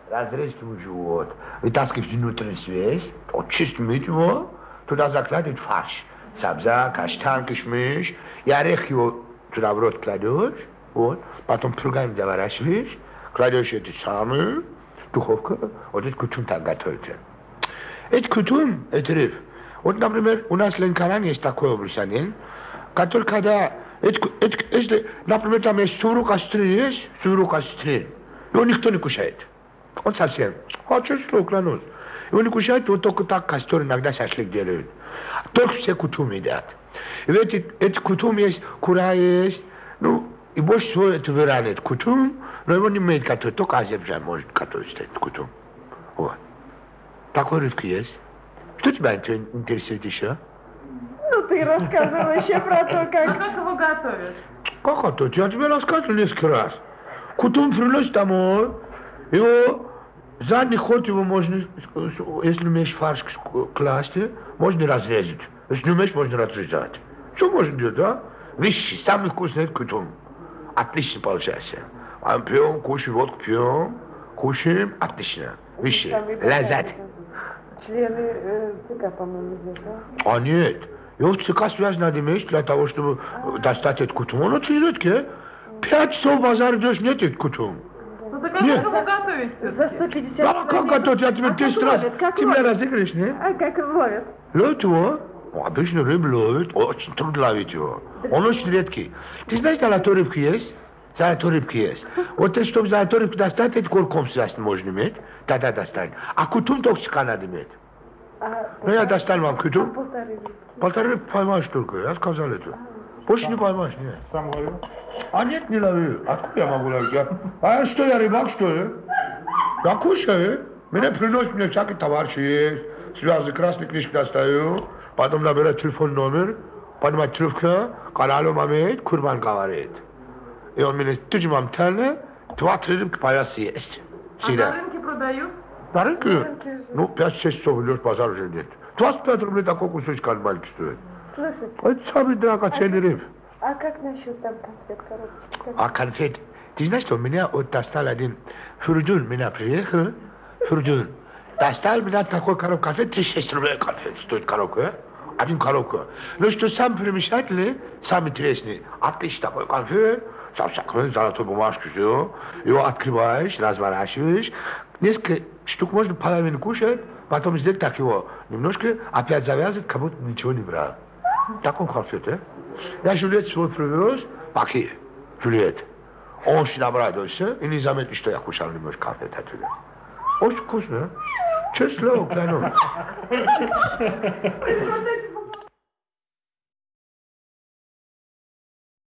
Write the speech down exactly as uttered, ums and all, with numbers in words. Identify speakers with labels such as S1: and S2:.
S1: разрежь ему живот, вытаскивай внутренность весь, очисти его, туда закладывай фарш. Сабза, каштан, кишмиш, и орех его туда в рот кладешь, вот, потом пругами заворачиваешь, кладешь эти самые, духовка, вот этот кутун так готовится. Это кутун, это рыб. Вот, например, у нас в Ленкоране есть такой образ один, который когда, это, это, если, например, там есть сурок острый, есть сурок острый, его никто не кушает. Он совсем, а что что клянусь. Его не кушают, вот только так костер иногда шашлык делают. Только все кутум едят. И ведь этот кутум есть, кура есть, ну, и больше всего это в Иране это кутум, но его не умеет готовить, только Азербайджан может готовить этот кутум. Вот. Такой рыбки есть. Что тебя интересует еще?
S2: Ну, ты рассказывал еще про то, как...
S3: А как его готовят?
S1: Как готовить? Я тебе рассказывал несколько раз. Кутум приносит домой, его... Задний ход его можно, если умеешь фарш класть, можно разрезать. Если не умеешь, можно разрезать. Все можно делать, да? Вещи, самый вкусный это кутум. Отлично получается. А пьем, кушаем, водку пьем, кушаем, отлично. Вещи, лазать.
S2: Члены э, ЦК, по-моему, здесь, да?
S1: А нет. Его в ЦК связь надо иметь для того, чтобы а. достать этот кутум. Он очень редкий. Пять часов в базар идешь, нет этот кутум.
S3: Ну так а как его готовить
S2: За сто пятьдесят.
S1: Да, как готовить? Я тебе десять раз... Ты меня разыграешь, не?
S2: А как ловят?
S1: Ловят его? Обычно рыбу ловят, очень трудно ловить его. Он очень редкий. Ты знаешь, золотой рыбки есть? Золотой рыбки есть. Вот ты, чтобы золотой рыбки достать, это курком связь можно иметь, тогда достань. А кутум только ЦК надо иметь. Ну я достал вам кутум. Полторы рыбки поймаешь только, я сказал это. Больше не поймаешь, нет.
S4: Сам ловил?
S1: А нет, не ловил. Откуда я могу ловить? Я... А что, я рыбак, что ли? Я кушаю. Меня приносят, мне всякие товарищи есть. Связаны, красные книжки достаю. Потом набираю телефон номер. Поднимает трубка, каналом имеет, курбан говорит. И он мне тычмам тельне, два-три рыбки появится есть.
S3: А на рынке продают?
S1: На рынке? Ну, пять-шесть часов идешь, базар уже нет. двадцать пять рублей такой кусочек маленький стоит.
S2: Слушай,
S1: Это самый драгоценный рыб.
S2: а как насчет там конфет, коробочки?
S1: А конфет? Ты знаешь, что меня вот достал один Фурдун, меня приехал, Фурдун. Достал меня такой коробку конфет, тридцать шесть рублей конфет стоит коробка, а? Один коробка. Ну что самый примечательный, самый интересный, отличный такой конфет, сам всякой золотой бумажку, все, его открываешь, разворачиваешь, несколько штук можно половину кушать, потом сделать так его немножко, опять завязывать, как будто ничего не брал. Такой конфет, а? Я Жюльет свой привез, пакет, Жюльет. Он очень обрадовался и не заметил, что я кушал немножко конфет оттуда. Очень вкусно, а? Честно слово, клянусь.